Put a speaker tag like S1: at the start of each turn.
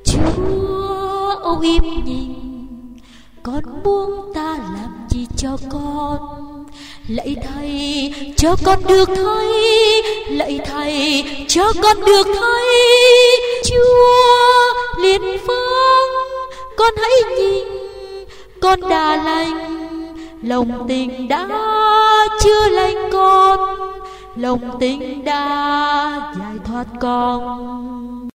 S1: Chúa âu im nhìn, con muốn ta làm gì cho con? Lạy Thầy cho con được thấy, lạy Thầy cho con được thấy. Chúa liền vâng, con hãy nhìn, con đã lành, lòng tình đã chữa lành con, lòng tình đã giải thoát con.